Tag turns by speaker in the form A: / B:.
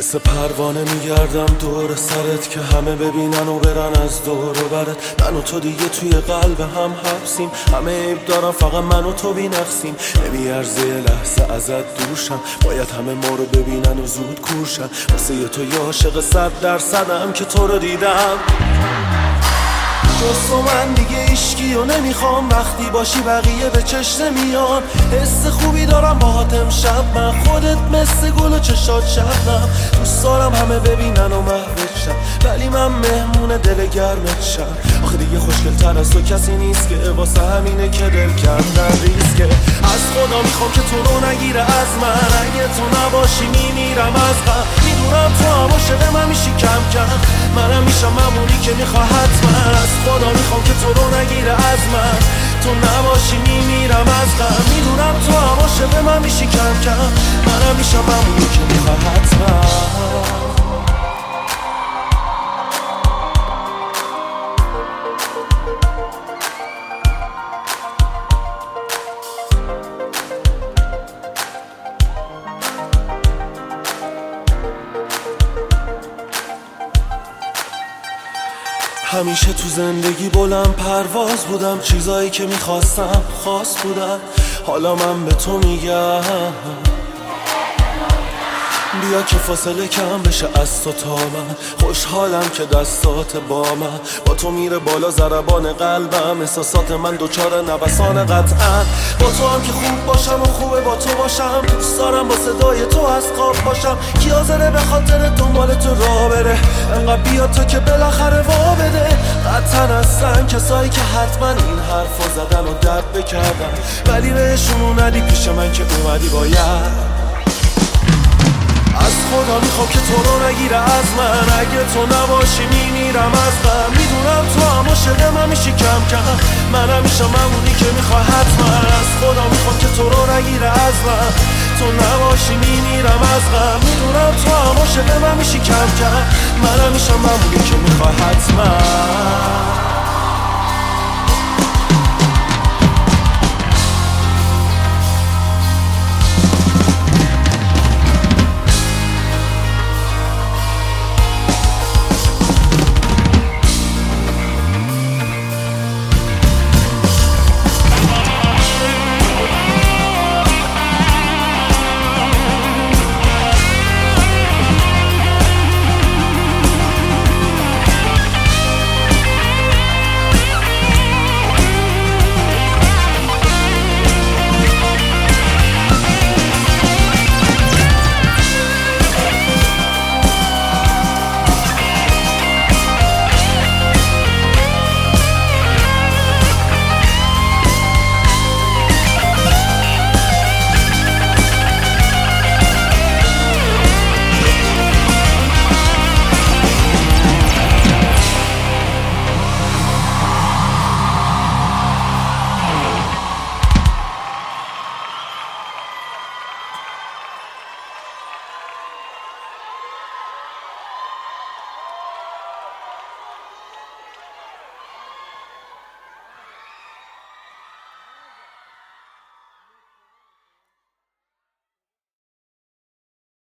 A: مثل پروانه میگردم دور سرت که همه ببینن و برن از دور و برت. من و تو دیگه توی قلب هم حبسیم، همه عیب دارن فقط من و تو بی‌نقصیم. نمیارزه لحظه ازت دوشم، باید همه ما رو ببینن و زود کورشن. واسه یه تو یه عاشق 100%م که تو رو دیدم. جز تو من دیگه عشقی و نمیخوام، وقتی باشی بقیه به چشم نمیان. حس خوبی دارم باهات امشب، من خودت مثل گل و چشات شبنم. دوست دارم همه ببینن و محوت شم، ولی من مهمون دل گرمت شم. آخه دیگه خوشگل تر از تو کسی نیست که واسه همینه که دل کردن ریسکه. از خدا میخوام که تو رو نگیره از من، اگه تو نباشی میمیرم از غم. میدونم تو هم عاشق من میشی کم کم، منم میشم معمولی که میخواه حتما. از خدا میخوام که تو رو نگیره از من، تو نباشی میمیرم از غم. میدونم تو هم عاشق من میشی کم کم، منم میشم معمولی که میخواه حتما. همیشه تو زندگی بلند پرواز بودم، چیزایی که میخواستم خاص بودن. حالا من به تو میگم بیا که فاصله کم بشه از تو تا من. خوشحالم که دستات با من، با تو میره بالا ضربان قلبم. احساسات من دوچار نوسان قطعا، با تو هم که خوب باشم و خوبه با تو باشم. دوست دارم با صدای تو از خواب باشم، کی حاضره به خاطر دنبال تو راه بره. انقدر بیا تا که بالاخره وا بده. قطعا هستن کسایی که حتما این حرفو زدن و درد بکردن، ولی بهشون اومدی پیش من که اومدی باید. از خدا میخوام که تو رو نگیره از من، اگه تو نباشی میمیرم از غم. میدونم تو هم عاشق من میشی کم کم، منم میشم معمولی که میخواه حتما. از خدا میخوام که تو رو نگیره از من، تو نباشی میمیرم از غم. میدونم تو هم عاشق من میشی کم کم، منم میشم معمولی که میخواه حتما.